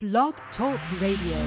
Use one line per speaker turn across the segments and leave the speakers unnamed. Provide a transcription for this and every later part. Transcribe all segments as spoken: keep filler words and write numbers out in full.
Blog Talk Radio.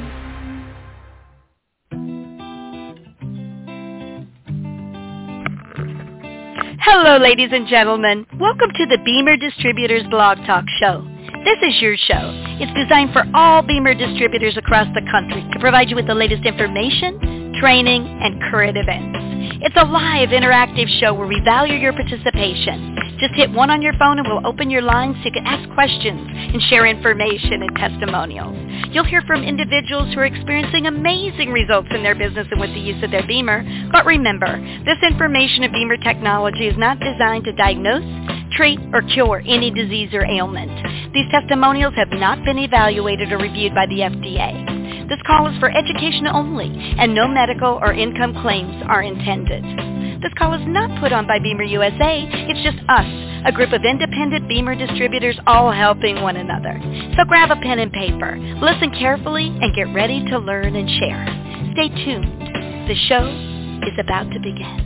Hello, ladies and gentlemen. Welcome to the Beamer Distributors Blog Talk Show. This is your show. It's designed for all Beamer distributors across the country to provide you with the latest information, training, and current events. It's a live, interactive show where we value your participation. Just hit one on your phone and we'll open your lines so you can ask questions and share information and testimonials. You'll hear from individuals who are experiencing amazing results in their business and with the use of their Beamer. But remember, this information of Beamer technology is not designed to diagnose, treat, or cure any disease or ailment. These testimonials have not been evaluated or reviewed by the F D A. This call is for education only, and no medical or income claims are intended. This call is not put on by Beamer U S A. It's just us, a group of independent Beamer distributors all helping one another. So grab a pen and paper, listen carefully, and get ready to learn and share. Stay tuned. The show is about to begin.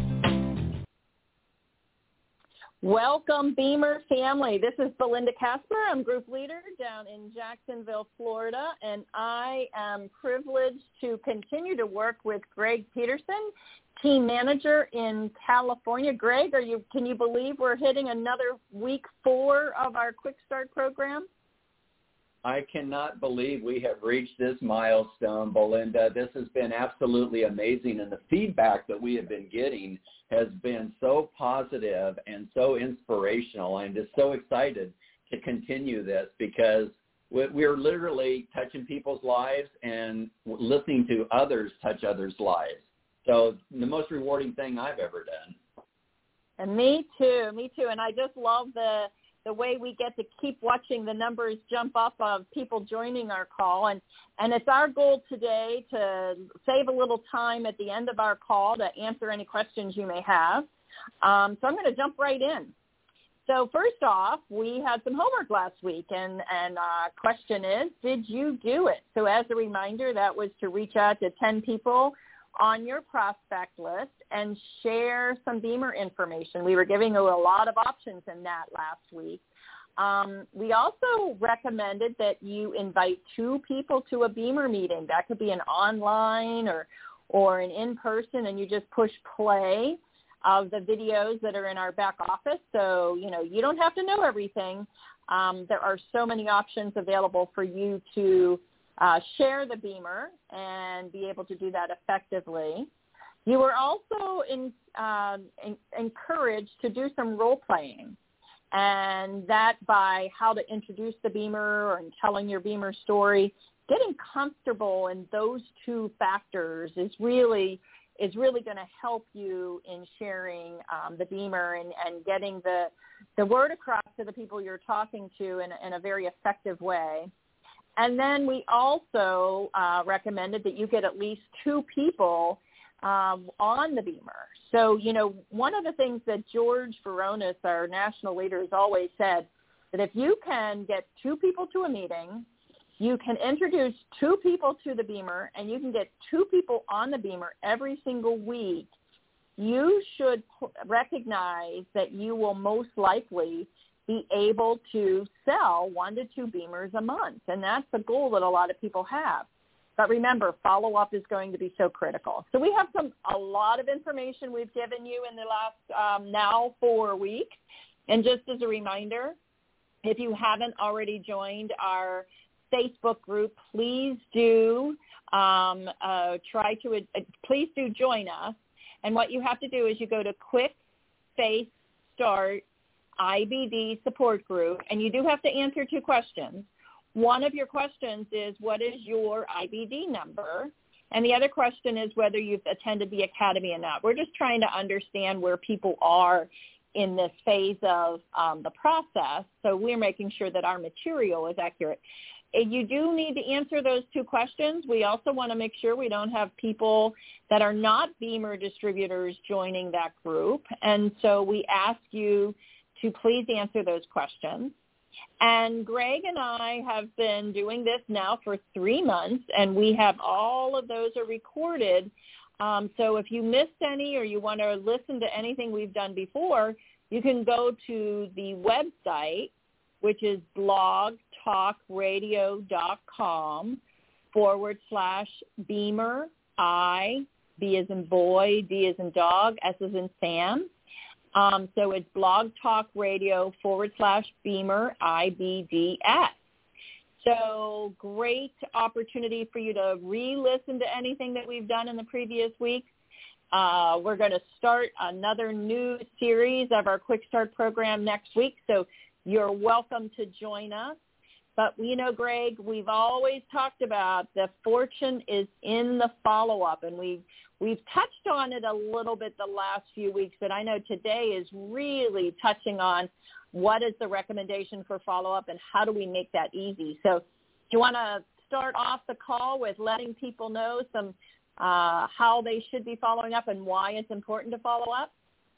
Welcome, Beamer family. This is Belinda Casper. I'm group leader down in Jacksonville, Florida, and I am privileged to continue to work with Greg Peterson, team manager in California. Greg, are you? Can you believe we're hitting another week four of our Quick Start program?
I cannot believe we have reached this milestone, Belinda. This has been absolutely amazing, and the feedback that we have been getting has been so positive and so inspirational. I'm just so excited to continue this because we're literally touching people's lives and listening to others touch others' lives. So the most rewarding thing I've ever done.
And me too, me too. And I just love the the way we get to keep watching the numbers jump up of people joining our call. And, and it's our goal today to save a little time at the end of our call to answer any questions you may have. Um, so I'm going to jump right in. So first off, we had some homework last week, and, and uh, question is, did you do it? So as a reminder, that was to reach out to ten people on your prospect list and share some Beamer information. We were giving you a lot of options in that last week. Um, we also recommended that you invite two people to a Beamer meeting. That could be an online or or an in-person, and you just push play of the videos that are in our back office. So, you know, you don't have to know everything. Um, there are so many options available for you to Uh, share the Beamer and be able to do that effectively. You were also in, uh, in, encouraged to do some role playing, and that by how to introduce the Beamer and telling your Beamer story. Getting comfortable in those two factors is really is really going to help you in sharing um, the Beamer and, and getting the the word across to the people you're talking to in, in a very effective way. And then we also uh, recommended that you get at least two people um, on the Beamer. So, you know, one of the things that George Veronis, our national leader, has always said, that if you can get two people to a meeting, you can introduce two people to the Beamer, and you can get two people on the Beamer every single week, you should recognize that you will most likely be able to sell one to two Beamers a month. And that's the goal that a lot of people have. But remember, follow-up is going to be so critical. So we have some a lot of information we've given you in the last um, now four weeks. And just as a reminder, if you haven't already joined our Facebook group, please do um, uh, try to, uh, please do join us. And what you have to do is you go to Quick Face Start I B D support group, and you do have to answer two questions. One of your questions is, what is your I B D number? And the other question is whether you've attended the academy or not. We're just trying to understand where people are in this phase of um, the process, so we're making sure that our material is accurate. If you do need to answer those two questions, we also want to make sure we don't have people that are not Beamer distributors joining that group, and so we ask you to please answer those questions. And Greg and I have been doing this now for three months, and we have all of those are recorded. Um, so if you missed any or you want to listen to anything we've done before, you can go to the website, which is blog blogtalkradio.com forward slash Beamer, I, B as in boy, D as in dog, S as in Sam. Um, so it's Blog Talk Radio forward slash Beamer, I B D S. So great opportunity for you to re-listen to anything that we've done in the previous week. Uh, we're going to start another new series of our Quick Start program next week, so you're welcome to join us. But, you know, Greg, we've always talked about the fortune is in the follow-up, and we've, we've touched on it a little bit the last few weeks, but I know today is really touching on what is the recommendation for follow-up and how do we make that easy. So do you want to start off the call with letting people know some uh, how they should be following up and why it's important to follow up?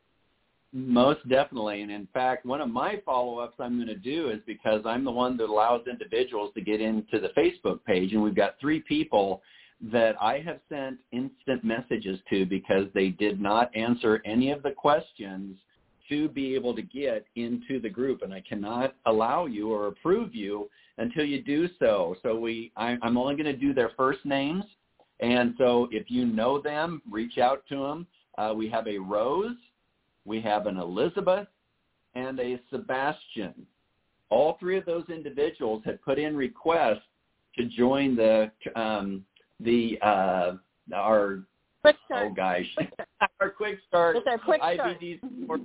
Most definitely. And in fact, one of my follow-ups I'm going to do is because I'm the one that allows individuals to get into the Facebook page. And we've got three people that I have sent instant messages to because they did not answer any of the questions to be able to get into the group. And I cannot allow you or approve you until you do so. So we, I, I'm only going to do their first names. And so if you know them, reach out to them. Uh, we have a Rose. We have an Elizabeth and a Sebastian. All three of those individuals had put in requests to join the um, the uh, our
quick start.
oh gosh
quick start.
our quick start
it's our quick
I
start.
B D support.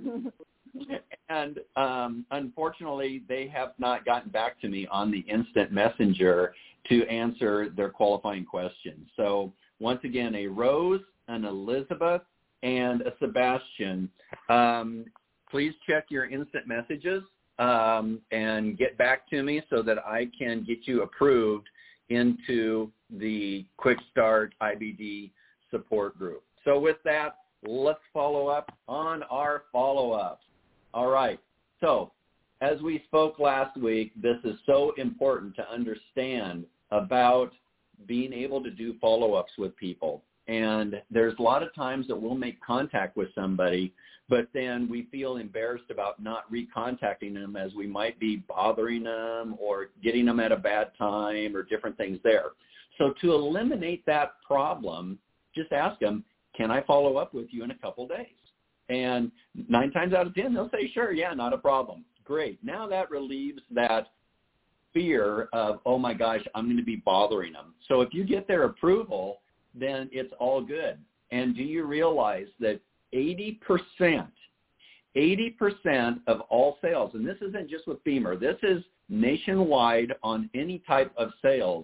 And um, unfortunately, they have not gotten back to me on the instant messenger to answer their qualifying questions. So once again, a Rose, an Elizabeth, and a Sebastian. Um, please check your instant messages um, and get back to me so that I can get you approved into the Quick Start I B D support group. So with that, let's follow up on our follow-ups. All right. So as we spoke last week, this is so important to understand about being able to do follow-ups with people. And there's a lot of times that we'll make contact with somebody, but then we feel embarrassed about not recontacting them as we might be bothering them or getting them at a bad time or different things there. So to eliminate that problem, just ask them, can I follow up with you in a couple days? And nine times out of ten, they'll say, sure, yeah, not a problem. Great. Now that relieves that fear of, oh, my gosh, I'm going to be bothering them. So if you get their approval, then it's all good. And do you realize that eighty percent, eighty percent of all sales, and this isn't just with Beamer, this is nationwide on any type of sales,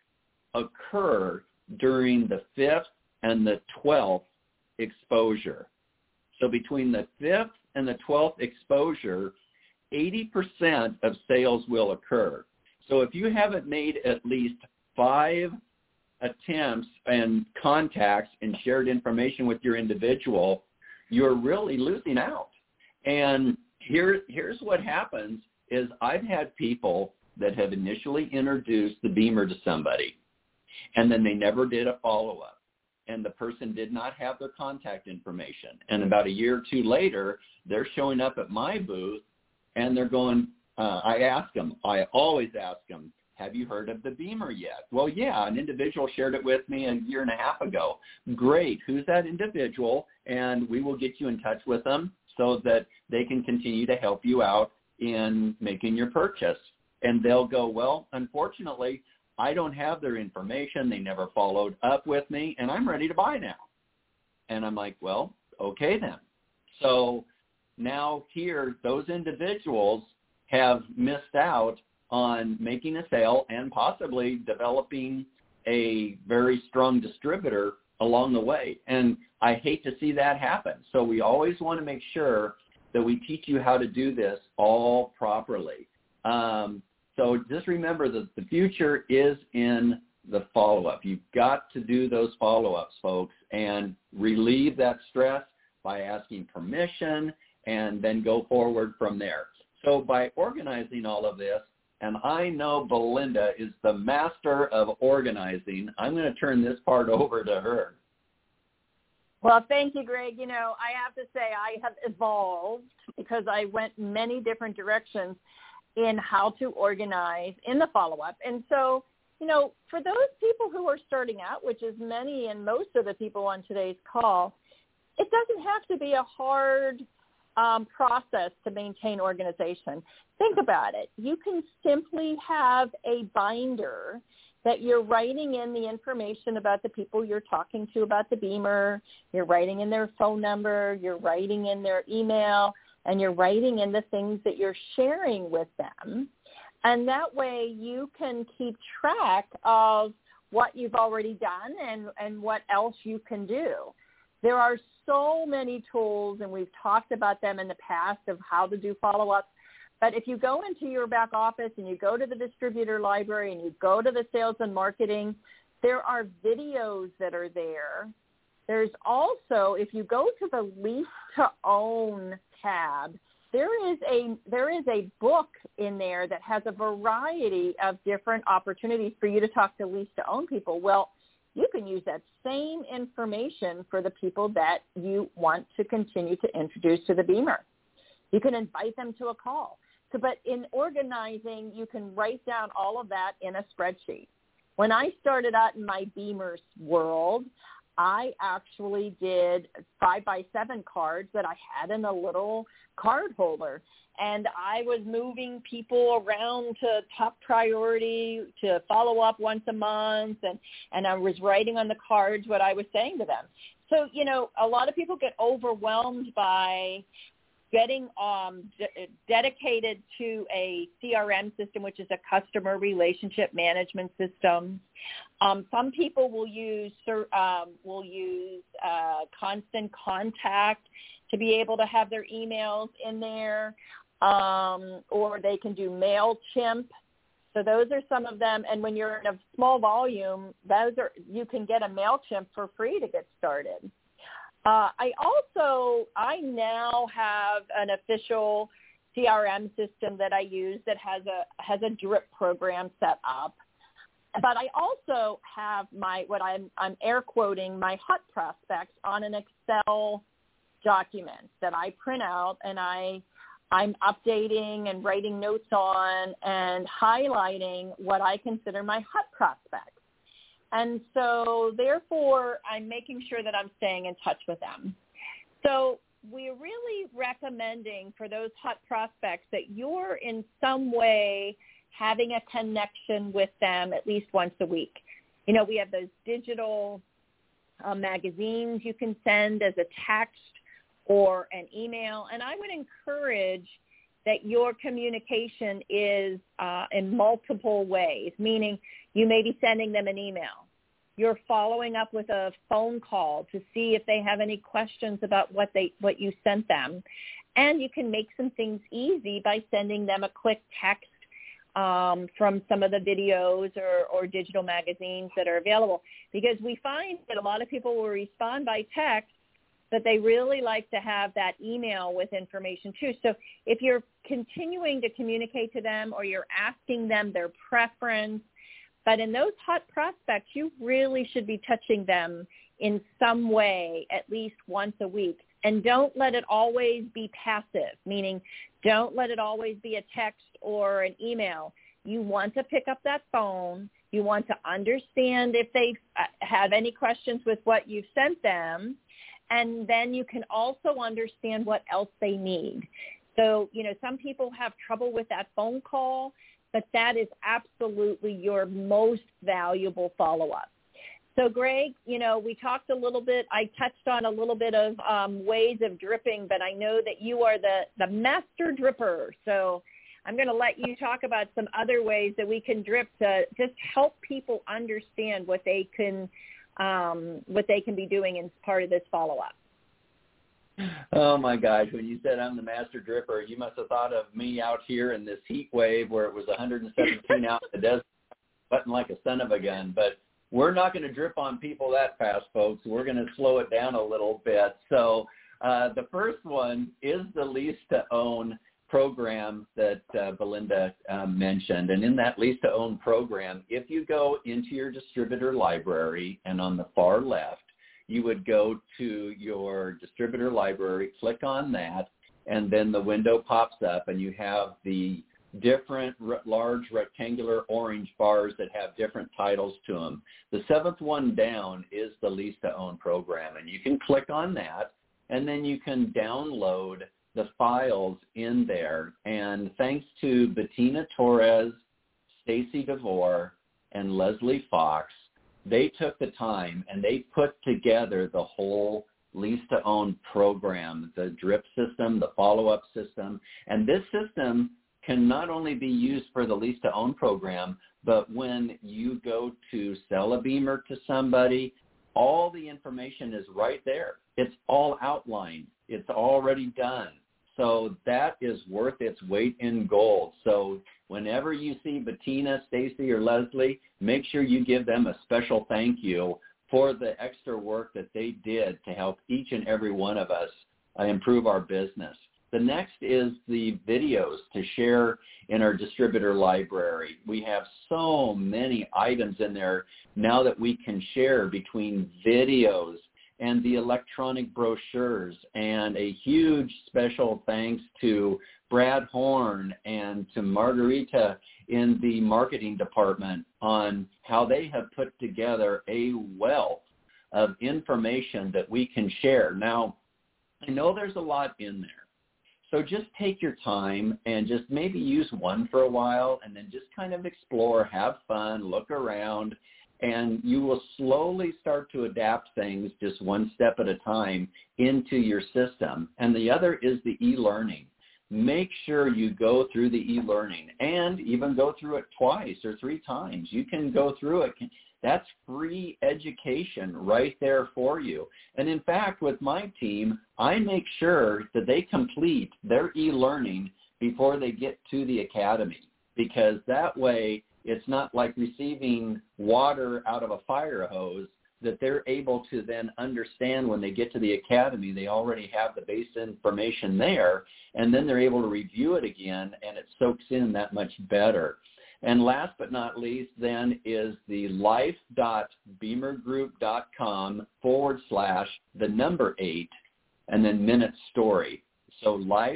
occur during the fifth and the twelfth exposure. So between the fifth and the twelfth exposure, eighty percent of sales will occur. So if you haven't made at least five attempts and contacts and shared information with your individual, you're really losing out. And here, here's what happens is I've had people that have initially introduced the Beamer to somebody, and then they never did a follow-up. And the person did not have their contact information. And about a year or two later, they're showing up at my booth, and they're going, uh, I ask them, I always ask them, have you heard of the Beamer yet? Well, yeah, an individual shared it with me a year and a half ago. Great. Who's that individual? And we will get you in touch with them so that they can continue to help you out in making your purchase. And they'll go, well, unfortunately, I don't have their information. They never followed up with me, and I'm ready to buy now. And I'm like, well, okay then. So now here, those individuals have missed out on making a sale and possibly developing a very strong distributor along the way. And I hate to see that happen. So we always want to make sure that we teach you how to do this all properly. Um, so just remember that the future is in the follow-up. You've got to do those follow-ups, folks, and relieve that stress by asking permission and then go forward from there. So by organizing all of this, and I know Belinda is the master of organizing, I'm going to turn this part over to her.
Well, thank you, Greg. You know, I have to say I have evolved because I went many different directions. in how to organize in the follow-up. And so, you know, for those people who are starting out, which is many and most of the people on today's call, it doesn't have to be a hard um, process to maintain organization. Think about it. You can simply have a binder that you're writing in the information about the people you're talking to about the Beamer, you're writing in their phone number, you're writing in their email, and you're writing in the things that you're sharing with them. And that way you can keep track of what you've already done and, and what else you can do. There are so many tools, and we've talked about them in the past of how to do follow-ups. But if you go into your back office and you go to the distributor library and you go to the sales and marketing, there are videos that are there. There's also, if you go to the lease to own tab, there is a there is a book in there that has a variety of different opportunities for you to talk to lease to own people. Well, you can use that same information for the people that you want to continue to introduce to the Beamer. You can invite them to a call. So, but in organizing, you can write down all of that in a spreadsheet. When I started out in my Beamer world, I actually did five by seven cards that I had in a little card holder. And I was moving people around to top priority to follow up once a month. And, and I was writing on the cards what I was saying to them. So, you know, a lot of people get overwhelmed by getting um, de- dedicated to a C R M system, which is a customer relationship management system. Um, some people will use um, will use uh, Constant Contact to be able to have their emails in there, um, or they can do MailChimp. So those are some of them. And when you're in a small volume, those are you can get a MailChimp for free to get started. Uh, I also, I now have an official C R M system that I use that has a has a drip program set up. But I also have my, what I'm, I'm air quoting, my hot prospects on an Excel document that I print out and I, I'm updating and writing notes on and highlighting what I consider my hot prospects. And so, therefore, I'm making sure that I'm staying in touch with them. So we're really recommending for those hot prospects that you're in some way having a connection with them at least once a week. You know, we have those digital uh, magazines you can send as a text or an email. And I would encourage that your communication is uh, in multiple ways, meaning you may be sending them an email. You're following up with a phone call to see if they have any questions about what they what you sent them. And you can make some things easy by sending them a quick text um, from some of the videos or, or digital magazines that are available. Because we find that a lot of people will respond by text, but they really like to have that email with information too. So if you're continuing to communicate to them or you're asking them their preference, but in those hot prospects, you really should be touching them in some way at least once a week. And don't let it always be passive, meaning don't let it always be a text or an email. You want to pick up that phone. You want to understand if they have any questions with what you've sent them. And then you can also understand what else they need. So, you know, some people have trouble with that phone call, but that is absolutely your most valuable follow-up. So, Greg, you know, we talked a little bit, I touched on a little bit of um, ways of dripping, but I know that you are the, the master dripper. So I'm going to let you talk about some other ways that we can drip to just help people understand what they can um, what they can be doing as part of this follow-up.
Oh, my gosh. When you said I'm the master dripper, you must have thought of me out here in this heat wave where it was one hundred seventeen out in the desert, button like a son of a gun. But we're not going to drip on people that fast, folks. We're going to slow it down a little bit. So uh, the first one is the lease-to-own program that uh, Belinda uh, mentioned. And in that lease-to-own program, if you go into your distributor library and on the far left, you would go to your distributor library, click on that, and then the window pops up and you have the different r- large rectangular orange bars that have different titles to them. The seventh one down is the lease to own program, and you can click on that, and then you can download the files in there. And thanks to Bettina Torres, Stacy DeVore, and Leslie Fox, they took the time and they put together the whole lease to own program, the drip system, the follow-up system. And this system can not only be used for the lease to own program, but when you go to sell a Beamer to somebody, all the information is right there. It's all outlined. It's already done. So that is worth its weight in gold. So whenever you see Bettina, Stacy, or Leslie, make sure you give them a special thank you for the extra work that they did to help each and every one of us uh, improve our business. The next is the videos to share in our distributor library. We have so many items in there now that we can share between videos and the electronic brochures. And a huge special thanks to Brad Horn and to Margarita in the marketing department on how they have put together a wealth of information that we can share. Now, I know there's a lot in there. So just take your time and just maybe use one for a while and then just kind of explore, have fun, look around, and you will slowly start to adapt things just one step at a time into your system. And the other is the e-learning. Make sure you go through the e-learning and even go through it twice or three times. You can go through it. That's free education right there for you. And in fact, with my team, I make sure that they complete their e-learning before they get to the academy, because that way it's not like receiving water out of a fire hose, that they're able to then understand when they get to the academy. They already have the base information there, and then they're able to review it again, and it soaks in that much better. And last but not least then is the life.beamergroup.com forward slash the number eight and then minute story. So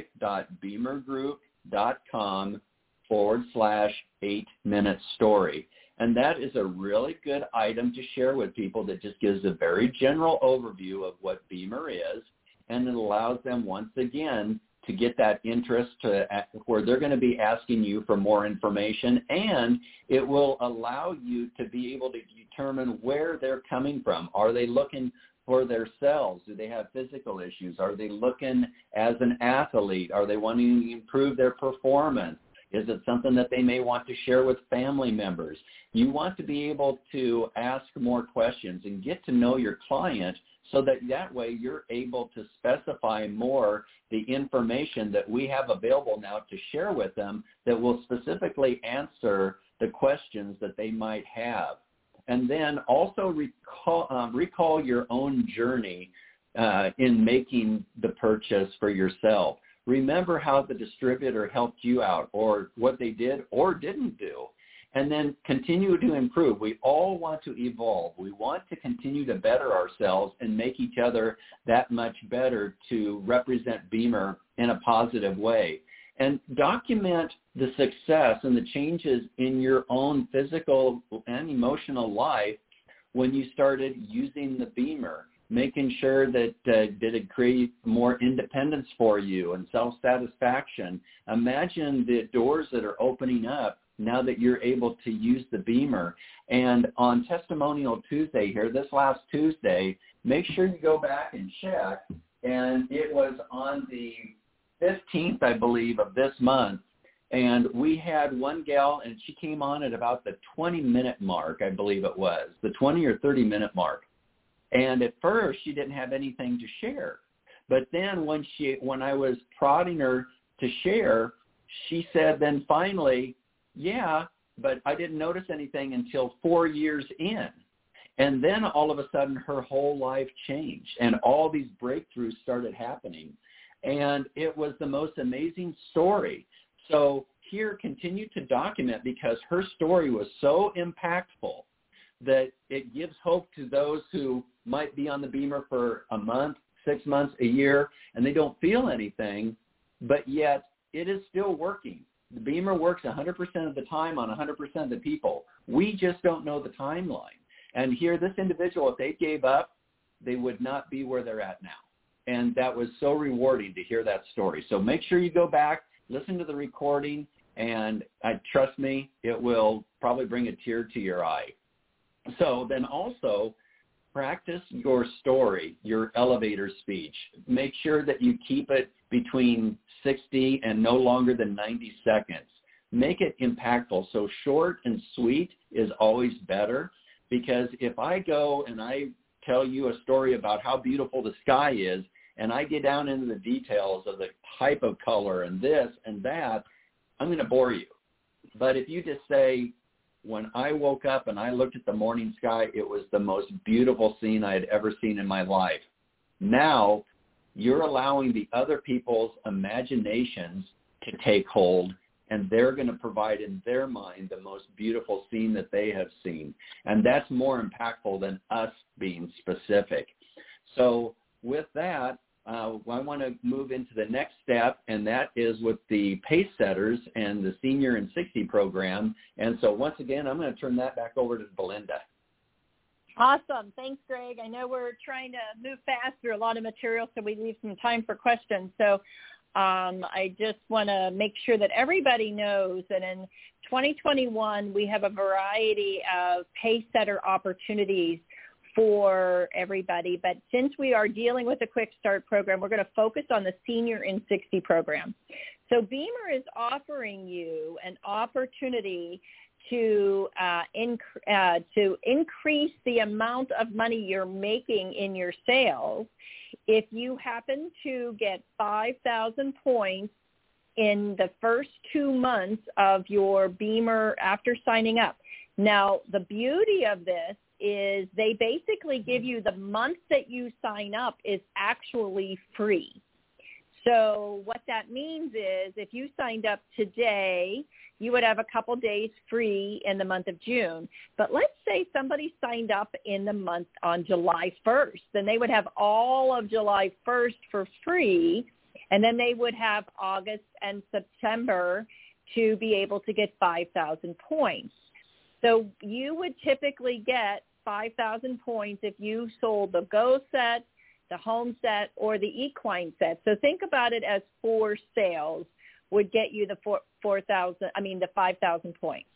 life.beamergroup.com forward slash eight minute story. And that is a really good item to share with people that just gives a very general overview of what Beamer is, and it allows them once again to get that interest to where they're going to be asking you for more information, and it will allow you to be able to determine where they're coming from. Are they looking for themselves? Do they have physical issues? Are they looking as an athlete? Are they wanting to improve their performance? Is it something that they may want to share with family members? You want to be able to ask more questions and get to know your client, so that that way you're able to specify more the information that we have available now to share with them that will specifically answer the questions that they might have. And then also recall, um, recall your own journey uh, in making the purchase for yourself. Remember how the distributor helped you out, or what they did or didn't do, and then continue to improve. We all want to evolve. We want to continue to better ourselves and make each other that much better to represent Beamer in a positive way. And document the success and the changes in your own physical and emotional life when you started using the Beamer, making sure that uh, did it create more independence for you and self-satisfaction. Imagine the doors that are opening up now that you're able to use the Beamer. And on Testimonial Tuesday here, this last Tuesday, make sure you go back and check. And it was on the fifteenth, I believe, of this month. And we had one gal, and she came on at about the twenty-minute mark, I believe it was, the twenty or thirty-minute mark. And at first, she didn't have anything to share. But then when she, when I was prodding her to share, she said then finally, yeah, but I didn't notice anything until four years in. And then all of a sudden her whole life changed and all these breakthroughs started happening. And it was the most amazing story. So here, continue to document, because her story was so impactful that it gives hope to those who might be on the Beamer for a month, six months, a year, and they don't feel anything, but yet it is still working. The Beamer works one hundred percent of the time on one hundred percent of the people. We just don't know the timeline. And here, this individual, if they gave up, they would not be where they're at now. And that was so rewarding to hear that story. So make sure you go back, listen to the recording, and uh, trust me, it will probably bring a tear to your eye. So then also, practice your story, your elevator speech. Make sure that you keep it between sixty and no longer than ninety seconds. Make it impactful. So short and sweet is always better, because if I go and I tell you a story about how beautiful the sky is, and I get down into the details of the type of color and this and that, I'm going to bore you. But if you just say, when I woke up and I looked at the morning sky, it was the most beautiful scene I had ever seen in my life. Now you're allowing the other people's imaginations to take hold, and they're going to provide in their mind the most beautiful scene that they have seen. And that's more impactful than us being specific. So with that, Uh, I want to move into the next step, and that is with the Pace Setters and the Senior in sixty program. And so once again, I'm going to turn that back over to Belinda.
Awesome. Thanks, Greg. I know we're trying to move fast through a lot of material, so we leave some time for questions. So um, I just want to make sure that everybody knows that in twenty twenty-one, we have a variety of Pace Setter opportunities for everybody. But since we are dealing with a Quick Start program, we're going to focus on the Senior in sixty program. So Beamer is offering you an opportunity to uh, inc- uh, to increase the amount of money you're making in your sales if you happen to get five thousand points in the first two months of your Beamer after signing up. Now, the beauty of this is they basically give you the month that you sign up is actually free. So what that means is if you signed up today, you would have a couple days free in the month of June. But let's say somebody signed up in the month on July first, then they would have all of July first for free, and then they would have August and September to be able to get five thousand points. So you would typically get five thousand points if you sold the Go set, the Home set, or the Equine set. So think about it as four sales would get you the four, four thousand, I mean the five thousand points.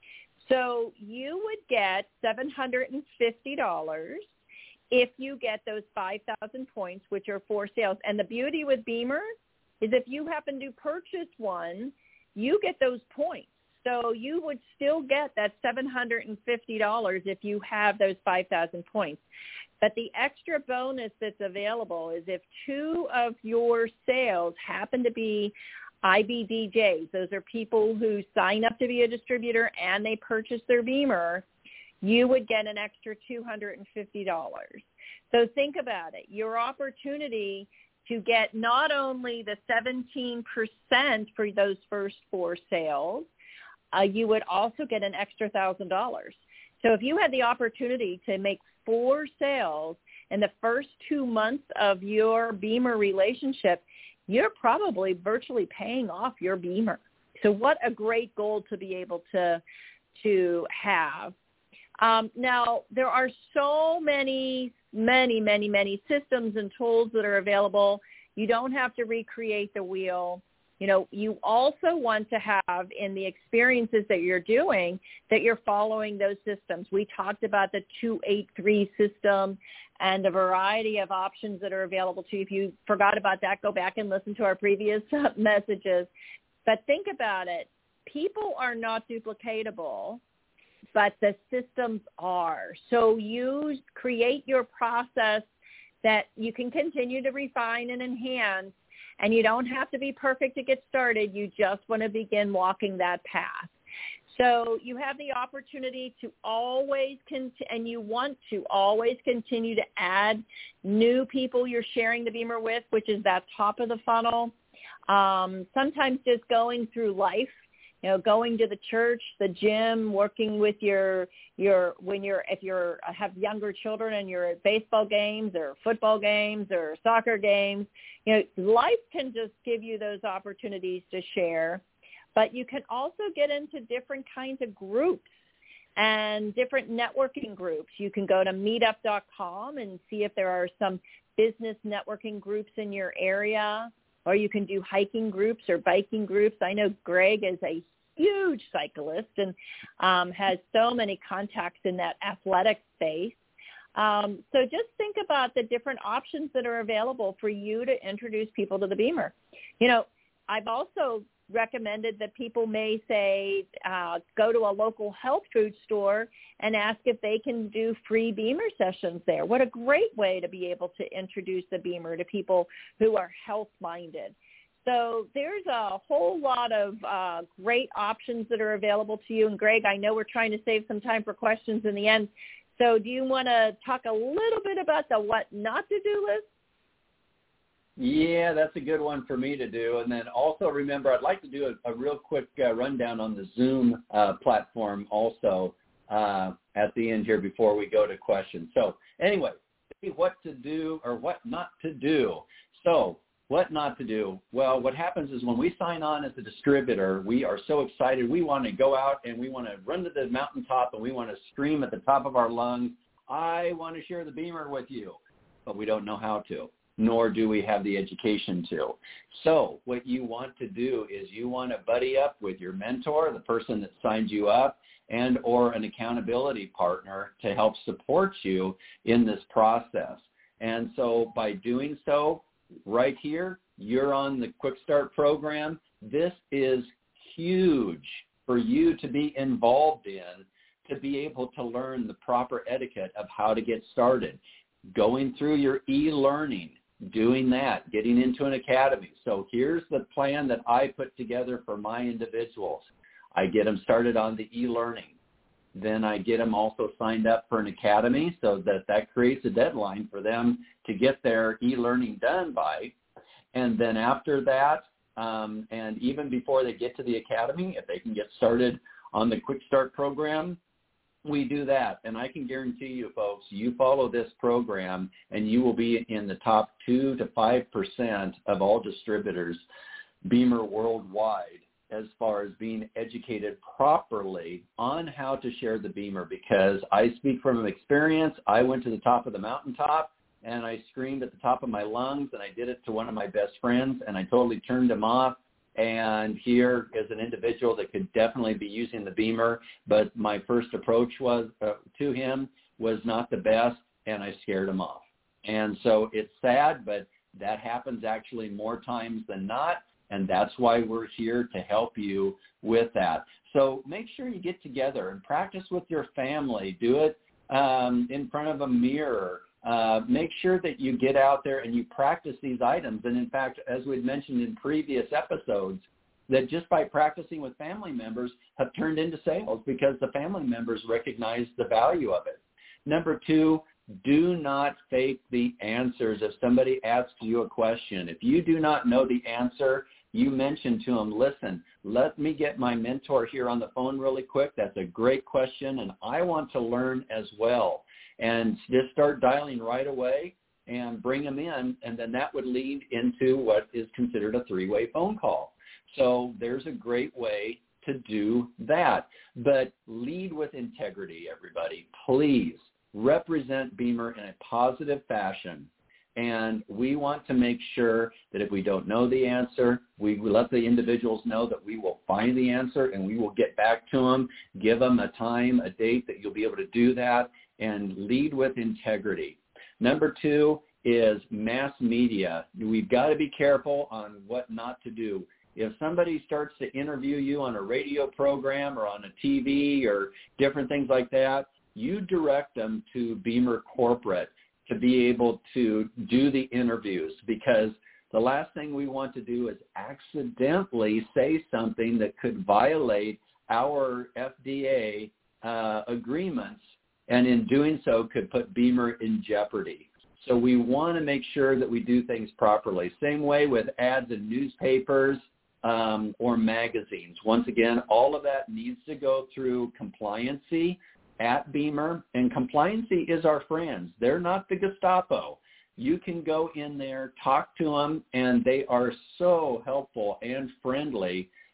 So you would get seven hundred fifty dollars if you get those five thousand points, which are four sales. And the beauty with Beamer is if you happen to purchase one, you get those points. So you would still get that seven hundred fifty dollars if you have those five thousand points. But the extra bonus that's available is if two of your sales happen to be I B D Js, those are people who sign up to be a distributor and they purchase their Beamer, you would get an extra two hundred fifty dollars. So think about it. Your opportunity to get not only the seventeen percent for those first four sales, Uh, you would also get an extra one thousand dollars. So if you had the opportunity to make four sales in the first two months of your Beamer relationship, you're probably virtually paying off your Beamer. So what a great goal to be able to, to have. Um, now, there are so many, many, many, many systems and tools that are available. You don't have to recreate the wheel. You know, you also want to have in the experiences that you're doing that you're following those systems. We talked about the two eight three system and the variety of options that are available to you. If you forgot about that, go back and listen to our previous messages. But think about it. People are not duplicatable, but the systems are. So you create your process that you can continue to refine and enhance. And you don't have to be perfect to get started. You just want to begin walking that path. So you have the opportunity to always, cont- and you want to always continue to add new people you're sharing the Beamer with, which is that top of the funnel. Um, sometimes just going through life, you know, going to the church, the gym, working with your, your when you're, if you're have younger children and you're at baseball games or football games or soccer games, you know, life can just give you those opportunities to share. but you can also get into different kinds of groups and different networking groups. You can go to meetup dot com and see if there are some business networking groups in your area, or you can do hiking groups or biking groups. I know Greg is a huge cyclist and um, has so many contacts in that athletic space. Um, so just think about the different options that are available for you to introduce people to the Beamer. You know, I've also recommended that people may say uh, go to a local health food store and ask if they can do free Beamer sessions there. What a great way to be able to introduce the Beamer to people who are health-minded. So there's a whole lot of uh, great options that are available to you. And Greg, I know we're trying to save some time for questions in the end. So do you want to talk a little bit about the what not to do list?
Yeah, that's a good one for me to do. And then also remember, I'd like to do a, a real quick uh, rundown on the Zoom uh, platform also uh, at the end here before we go to questions. So anyway, what to do or what not to do. So what not to do? Well, what happens is when we sign on as a distributor, we are so excited. We want to go out and we want to run to the mountaintop and we want to scream at the top of our lungs, I want to share the Beamer with you, but we don't know how to, nor do we have the education to. So what you want to do is you want to buddy up with your mentor, the person that signed you up, and or an accountability partner to help support you in this process. And so by doing so, right here, you're on the Quick Start program. This is huge for you to be involved in, to be able to learn the proper etiquette of how to get started. Going through your e-learning, doing that, getting into an academy. So here's the plan that I put together for my individuals. I get them started on the e-learning. Then I get them also signed up for an academy so that that creates a deadline for them to get their e-learning done by. And then after that, um, and even before they get to the academy, if they can get started on the Quick Start program, we do that. And I can guarantee you, folks, you follow this program and you will be in the top two to five percent of all distributors, Beamer worldwide, as far as being educated properly on how to share the Beamer, because I speak from experience. I went to the top of the mountaintop and I screamed at the top of my lungs, and I did it to one of my best friends, and I totally turned him off. And here is an individual that could definitely be using the Beamer, but my first approach was uh, to him was not the best, and I scared him off. And so it's sad, but that happens actually more times than not. And that's why we're here to help you with that. So make sure you get together and practice with your family. Do it um, in front of a mirror. Uh, make sure that you get out there and you practice these items. And in fact, as we'd mentioned in previous episodes, that just by practicing with family members have turned into sales because the family members recognize the value of it. Number two, do not fake the answers. If somebody asks you a question, if you do not know the answer, you mention to them, listen, let me get my mentor here on the phone really quick. That's a great question, and I want to learn as well. And just start dialing right away and bring them in, and then that would lead into what is considered a three-way phone call. So there's a great way to do that. But lead with integrity, everybody. Please represent Beamer in a positive fashion. And we want to make sure that if we don't know the answer, we let the individuals know that we will find the answer and we will get back to them, give them a time, a date that you'll be able to do that, and lead with integrity. Number two is mass media. We've got to be careful on what not to do. If somebody starts to interview you on a radio program or on a T V or different things like that, you direct them to Beamer Corporate to be able to do the interviews, because the last thing we want to do is accidentally say something that could violate our F D A uh, agreements, and in doing so could put Beamer in jeopardy. So we want to make sure that we do things properly. Same way with ads in newspapers um, or magazines. Once again, all of that needs to go through compliancy at Beamer, and compliancy is our friends. They're not the Gestapo. You can go in there, talk to them, and they are so helpful and friendly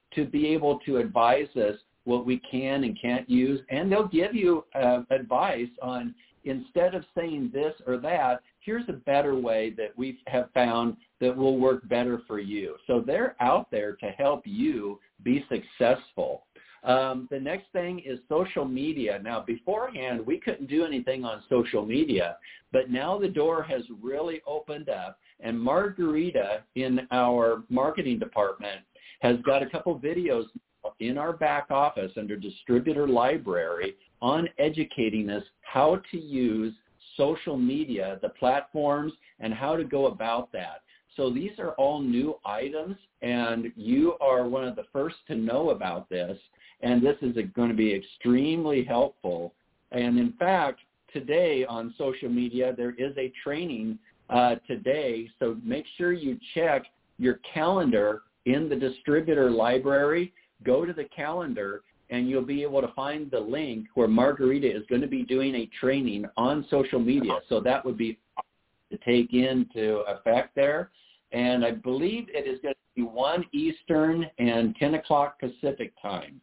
to be able to advise us what we can and can't use. And they'll give you uh, advice on, instead of saying this or that, here's a better way that we have found that will work better for you. So they're out there to help you be successful. Um, the next thing is social media. Now, beforehand, we couldn't do anything on social media, but now the door has really opened up, and Margarita in our marketing department has got a couple videos in our back office under Distributor Library on educating us how to use social media, the platforms, and how to go about that. So these are all new items, and you are one of the first to know about this, and this is going to be extremely helpful. And in fact, today on social media, there is a training uh, today, so make sure you check your calendar in the Distributor Library. Go to the calendar, and you'll be able to find the link where Margarita is going to be doing a training on social media. So that would be to take into effect there. And I believe it is going to be one Eastern and ten o'clock Pacific time.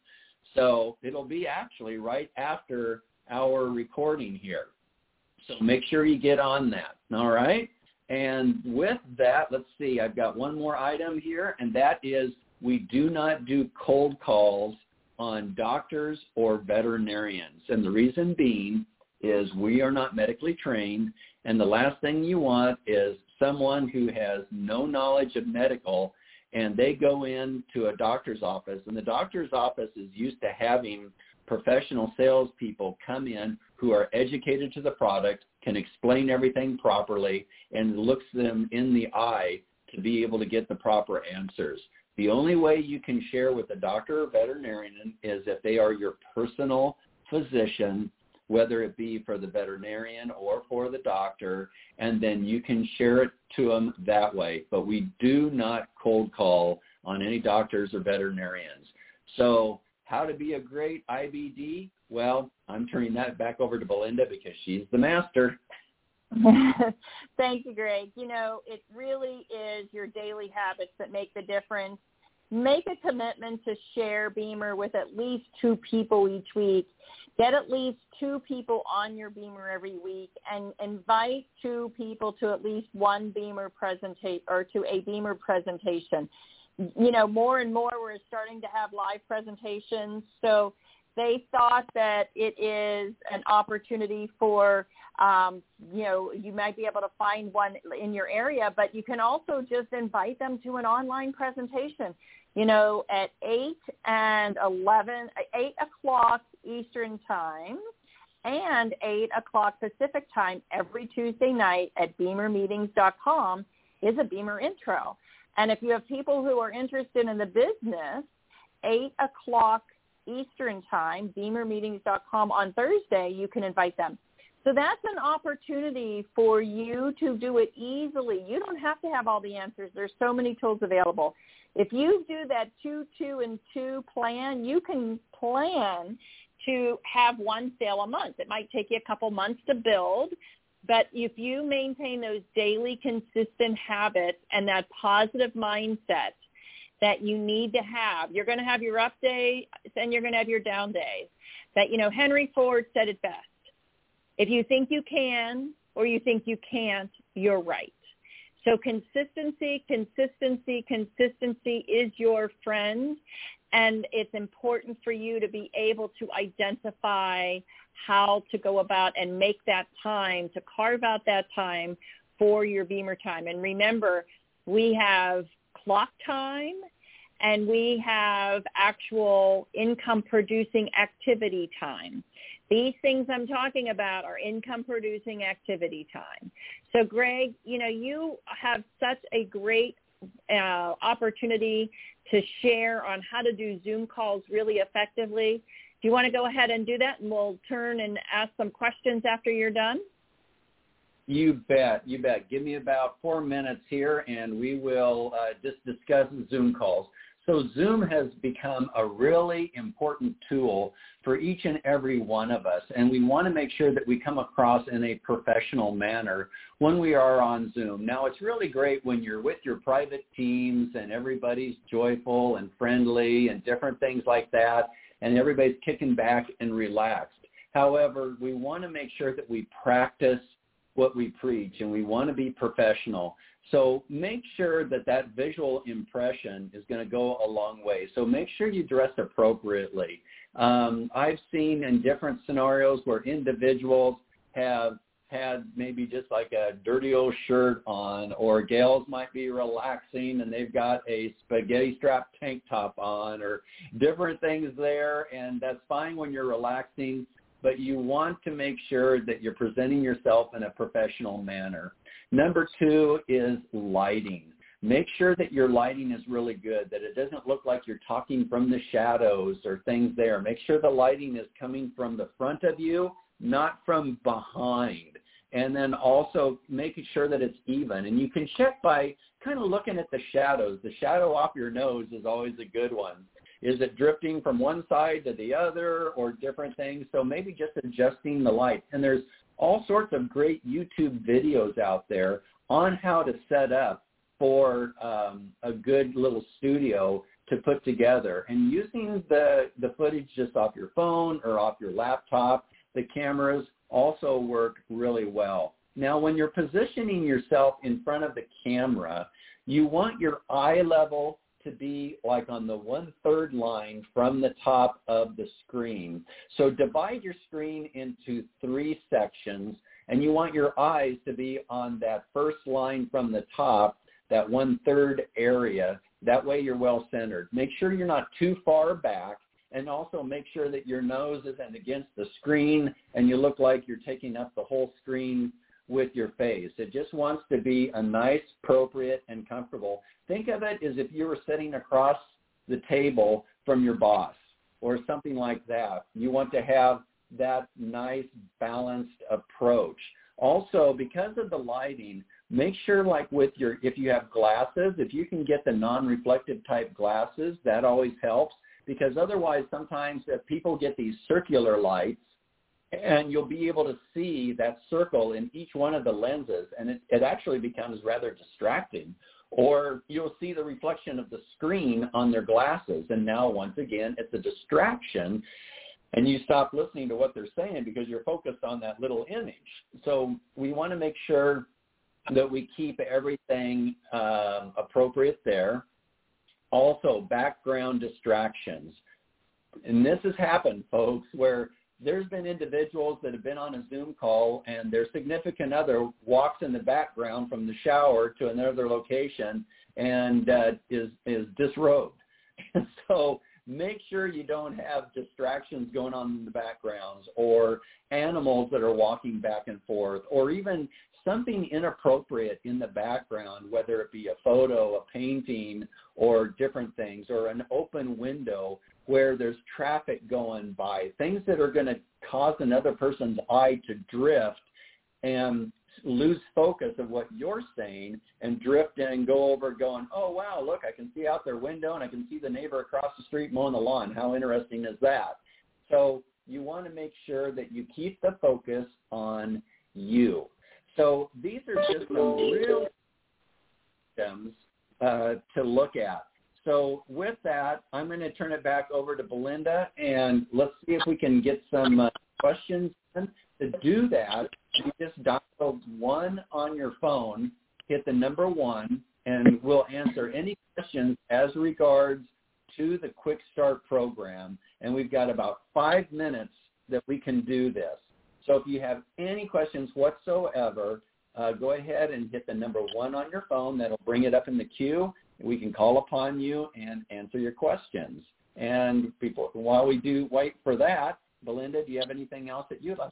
So it'll be actually right after our recording here. So make sure you get on that, all right? And with that, let's see, I've got one more item here, and that is we do not do cold calls on doctors or veterinarians. And the reason being is we are not medically trained, and the last thing you want is someone who has no knowledge of medical, and they go into a doctor's office, and the doctor's office is used to having professional salespeople come in who are educated to the product, can explain everything properly, and looks them in the eye to be able to get the proper answers. The only way you can share with a doctor or veterinarian is if they are your personal physician, whether it be for the veterinarian or for the doctor, and then you can share it to them that way. But we do not cold call on any doctors or veterinarians. So how to be a great I B D? Well, I'm turning that back over to Belinda because she's the master.
Thank you, Greg. You know, it really is your daily habits that make the difference. Make a commitment to share Beamer with at least two people each week. Get at least two people on your Beamer every week, and invite two people to at least one Beamer presentation or to a Beamer presentation. You know, more and more we're starting to have live presentations. So they thought that it is an opportunity for, um, you know, you might be able to find one in your area, but you can also just invite them to an online presentation, you know, at eight and eleven, eight o'clock Eastern time and eight o'clock Pacific time every Tuesday night at beamer meetings dot com is a Beamer intro. And if you have people who are interested in the business, eight o'clock Eastern time, beamer meetings dot com on Thursday, you can invite them. So that's an opportunity for you to do it easily. You don't have to have all the answers. There's so many tools available. If you do that two, two, and two plan, you can plan to have one sale a month. It might take you a couple months to build, but if you maintain those daily consistent habits and that positive mindset that you need to have, you're going to have your up day and you're going to have your down days. That, you know, Henry Ford said it best. If you think you can or you think you can't, you're right. So consistency, consistency, consistency is your friend, and it's important for you to be able to identify how to go about and make that time, to carve out that time for your Beamer time. And remember, we have clock time and we have actual income-producing activity time. These things I'm talking about are income-producing activity time. So, Greg, you know, you have such a great uh, opportunity to share on how to do Zoom calls really effectively. Do you want to go ahead and do that, and we'll turn and ask some questions after you're done?
You bet. You bet. Give me about four minutes here, and we will uh, just discuss Zoom calls. So Zoom has become a really important tool for each and every one of us, and we want to make sure that we come across in a professional manner when we are on Zoom. Now, it's really great when you're with your private teams and everybody's joyful and friendly and different things like that, and everybody's kicking back and relaxed. However, we want to make sure that we practice what we preach, and we want to be professional. So make sure that that visual impression is going to go a long way. So make sure you dress appropriately. Um, I've seen in different scenarios where individuals have had maybe just like a dirty old shirt on, or gals might be relaxing and they've got a spaghetti strap tank top on, or different things there, and that's fine when you're relaxing, but you want to make sure that you're presenting yourself in a professional manner. Number two is lighting. Make sure that your lighting is really good, that it doesn't look like you're talking from the shadows or things there. Make sure the lighting is coming from the front of you, not from behind. And then also making sure that it's even. And you can check by kind of looking at the shadows. The shadow off your nose is always a good one. Is it drifting from one side to the other, or different things? So maybe just adjusting the light. And there's all sorts of great YouTube videos out there on how to set up for um, a good little studio to put together. And using the, the footage just off your phone or off your laptop, the cameras also work really well. Now, when you're positioning yourself in front of the camera, you want your eye level to be like on the one-third line from the top of the screen. So divide your screen into three sections, and you want your eyes to be on that first line from the top, that one-third area. That way you're well-centered. Make sure you're not too far back, and also make sure that your nose isn't against the screen and you look like you're taking up the whole screen with your face. It just wants to be a nice, appropriate, and comfortable. Think of it as if you were sitting across the table from your boss or something like that. You want to have that nice, balanced approach. Also, because of the lighting, make sure like with your, if you have glasses, if you can get the non-reflective type glasses, that always helps, because otherwise sometimes if people get these circular lights, and you'll be able to see that circle in each one of the lenses, and it, it actually becomes rather distracting. Or you'll see the reflection of the screen on their glasses, and now once again it's a distraction, and you stop listening to what they're saying because you're focused on that little image. So we want to make sure that we keep everything um, appropriate there. Also, background distractions. And this has happened, folks, where there's been individuals that have been on a Zoom call and their significant other walks in the background from the shower to another location and uh, is, is disrobed. So make sure you don't have distractions going on in the backgrounds, or animals that are walking back and forth, or even something inappropriate in the background, whether it be a photo, a painting, or different things, or an open window where there's traffic going by, things that are going to cause another person's eye to drift and lose focus of what you're saying and drift and go over going, oh, wow, look, I can see out their window and I can see the neighbor across the street mowing the lawn. How interesting is that? So you want to make sure that you keep the focus on you. So these are just some real items uh, to look at. So with that, I'm going to turn it back over to Belinda, and let's see if we can get some uh, questions in. To do that, you just dial one on your phone, hit the number one, and we'll answer any questions as regards to the Quick Start program. And we've got about five minutes that we can do this. So if you have any questions whatsoever, uh, go ahead and hit the number one on your phone. That'll bring it up in the queue. We can call upon you and answer your questions. And people, while we do wait for that, Belinda, do you have anything else that you'd like?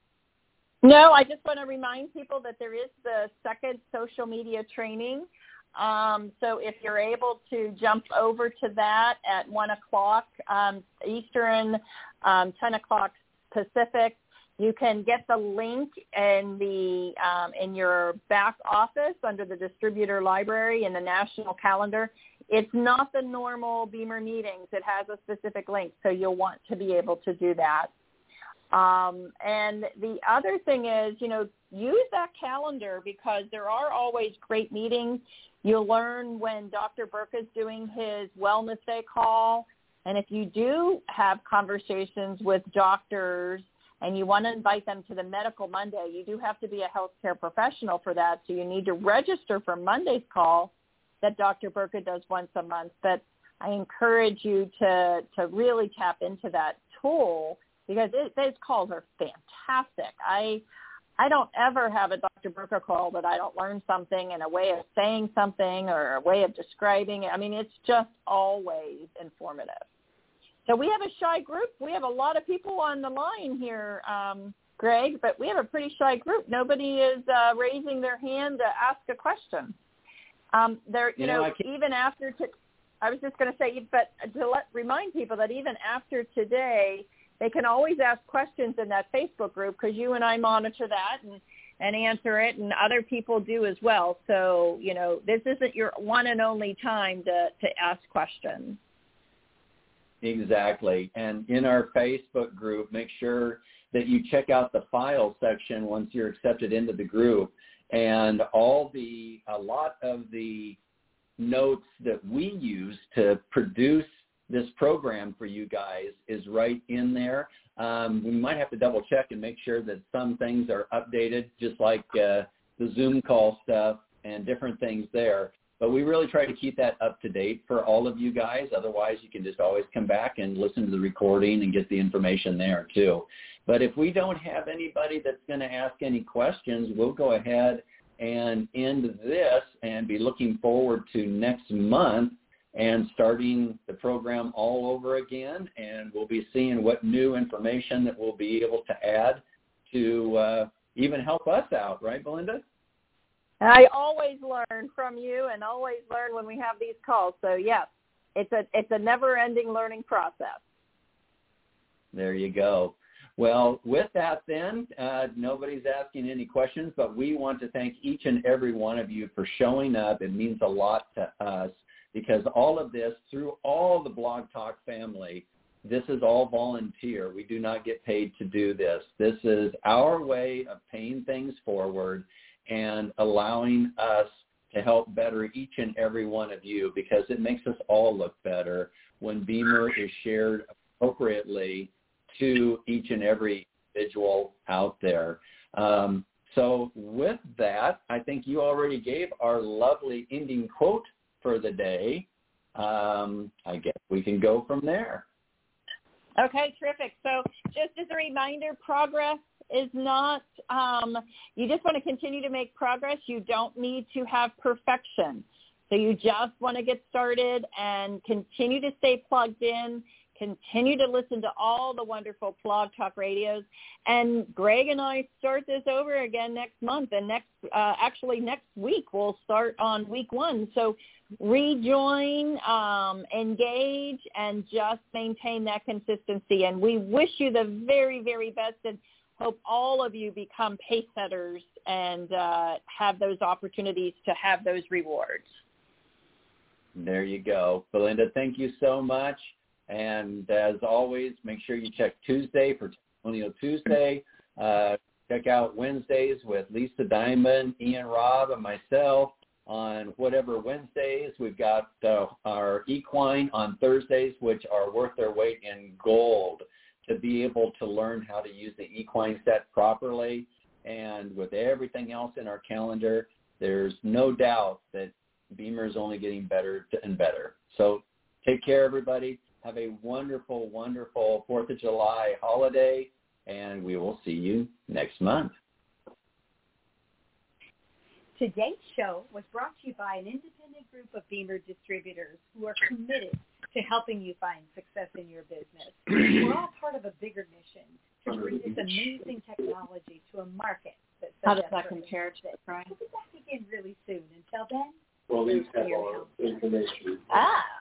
No, I just want to remind people that there is the second social media training. Um, so if you're able to jump over to that at one o'clock um, Eastern, um, ten o'clock Pacific, you can get the link in the um, in your back office under the distributor library in the national calendar. it's not the normal Beamer meetings. It has a specific link, so you'll want to be able to do that. Um, and the other thing is, you know, use that calendar because there are always great meetings. You'll learn when Doctor Burke is doing his Wellness Day call. And if you do have conversations with doctors and you want to invite them to the Medical Monday, you do have to be a healthcare professional for that. So you need to register for Monday's call that Doctor Burke does once a month. But I encourage you to, to really tap into that tool because it, those calls are fantastic. I I don't ever have a Doctor Burke call that I don't learn something and a way of saying something or a way of describing it. I mean, it's just always informative. So we have a shy group. We have a lot of people on the line here, um, Greg, but we have a pretty shy group. Nobody is uh, raising their hand to ask a question. Um, there, you, you know, know even after t- I was just going to say, but to let remind people that even after today, they can always ask questions in that Facebook group because you and I monitor that and, and answer it, and other people do as well. So, you know, this isn't your one and only time to, to ask questions.
Exactly. And in our Facebook group, make sure that you check out the file section once you're accepted into the group. And all the, a lot of the notes that we use to produce this program for you guys is right in there. Um, we might have to double check and make sure that some things are updated, just like uh, the Zoom call stuff and different things there. But we really try to keep that up to date for all of you guys. Otherwise, you can just always come back and listen to the recording and get the information there too. But if we don't have anybody that's going to ask any questions, we'll go ahead and end this and be looking forward to next month and starting the program all over again, and we'll be seeing what new information that we'll be able to add to uh, even help us out, right, Belinda?
I always learn from you and always learn when we have these calls. So, yes, it's a, it's a never-ending learning process.
There you go. Well, with that then, uh, nobody's asking any questions, but we want to thank each and every one of you for showing up. It means a lot to us. Because all of this, through all the Blog Talk family, this is all volunteer. We do not get paid to do this. This is our way of paying things forward and allowing us to help better each and every one of you because it makes us all look better when Beamer is shared appropriately to each and every individual out there. Um, so with that, I think you already gave our lovely ending quote for the day. Um, I guess we can go from there.
Okay, terrific. So just as a reminder, progress is not, um, you just want to continue to make progress. You don't need to have perfection. So you just want to get started and continue to stay plugged in, continue to listen to all the wonderful Blog Talk radios. And Greg and I start this over again next month. And next, uh, actually next week, we'll start on week one. So rejoin, um, engage, and just maintain that consistency. And we wish you the very, very best and hope all of you become pace setters and uh, have those opportunities to have those rewards.
There you go. Belinda, thank you so much. And as always, make sure you check Tuesday for Testimonial Tuesday. Uh, check out Wednesdays with Lisa Diamond, Ian Robb, and myself on whatever Wednesdays. We've got uh, our equine on Thursdays, which are worth their weight in gold to be able to learn how to use the equine set properly. And with everything else in our calendar, there's no doubt that Beamer is only getting better and better. So take care, everybody. Have a wonderful, wonderful fourth of July holiday, and we will see you next month.
Today's show was brought to you by an independent group of Beamer distributors who are committed to helping you find success in your business. We're all part of a bigger mission to bring this amazing technology to a market that's
How does that compare to it, Brian?
We'll be back again really soon. Until then,
Well, these have all the information.
Ah.